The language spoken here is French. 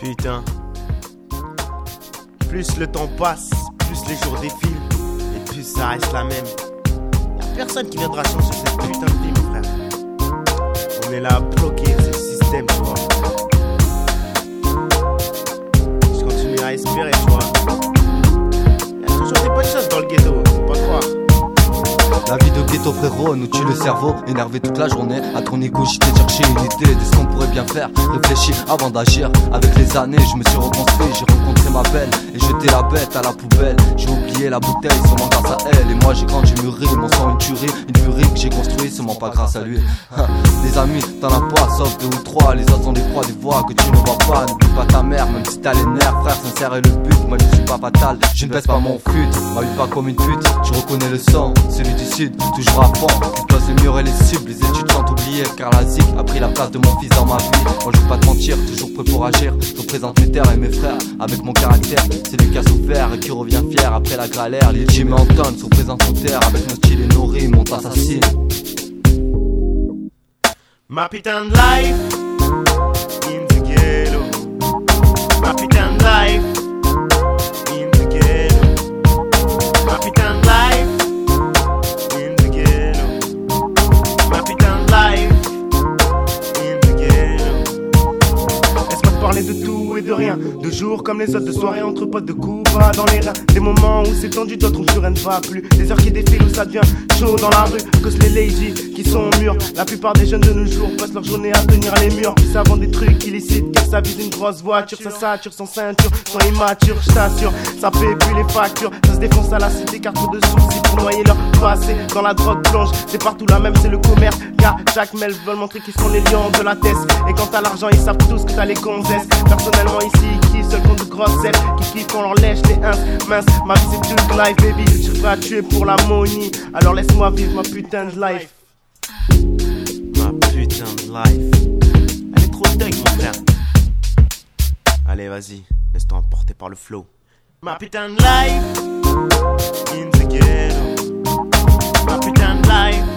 Putain. Plus le temps passe, plus les jours défilent, et plus ça reste la même. Y'a personne qui viendra changer cette putain de vie, mon frère. On est là à bloquer ce système, tu vois. Je continue à espérer, tu vois. Y'a toujours des bonnes choses dans le ghetto, faut pas croire. La vie de ghetto frérot nous tue le cerveau, énervé toute la journée. À ton égo j'étais chercher une idée de ce qu'on pourrait bien faire. Réfléchis avant d'agir. Avec les années je me suis reconstruit, j'ai rencontré ma belle et jeté la bête à la poubelle. J'ai oublié la bouteille seulement grâce à elle. Et moi j'ai grandi mûri, mon sang une tuerie. Une furie que j'ai construit seulement pas grâce à lui. Des amis t'en as pas sauf 2 ou 3. Les autres sont des proies, des voix que tu ne vois pas. N'oublie pas ta mère même si t'as les nerfs. Frère sincère est le but, moi je suis pas fatal. Je ne baisse pas mon fut, ma vie pas comme une pute. Tu reconnais le sang, celui du sud, toujours à fond. Explose le mur et les cibles, les études sont oubliées. Car la zik a pris la place de mon fils dans ma vie. Moi je veux pas te mentir, toujours prêt pour agir. Je représente mes terres et mes frères avec mon caractère. C'est lui qui a souffert et qui revient fier après la galère. Les Jim et Anton représentent nos terres avec nos styles et nos rimes, on t'assassine. Ma putain de life in the ghetto. Ma putain de life in the ghetto. Ma putain de life in the ghetto. Ma putain de life in the ghetto. Laisse-moi te parler de tout et de rien. De jours comme les autres, de soirées entre potes, de coups bas dans les reins. Des moments où c'est tendu, d'autres où plus rien ne va plus. Des heures qui défilent où ça devient chaud dans la rue. À cause les lazy qui sont au mur. La plupart des jeunes de nos jours passent leur journée à tenir les murs. Puis ça vend des trucs illicites car ça vise une grosse voiture. Ça sature sans ceinture, sont immatures, je t'assure. Ça paie plus les factures, ça se défonce à la cité car trop de soucis pour noyer leur passé. Dans la drogue plonge, c'est partout la même, c'est le commerce. Car chaque mail veulent montrer qu'ils sont les lions de la tête. Et quand t'as l'argent, ils savent tous que t'as les gonzesses. Personnellement ici, qui seul compte de grosses ailes, qui kiffent quand on leur lèche les ins. Mince, ma vie c'est une life baby. Je suis prêt à tuer pour la money. Alors laisse-moi vivre ma putain de life. Ma putain de life. Elle est trop thug mon frère. Allez vas-y, laisse-toi emporter par le flow. Ma putain de life in the ghetto. Ma putain de life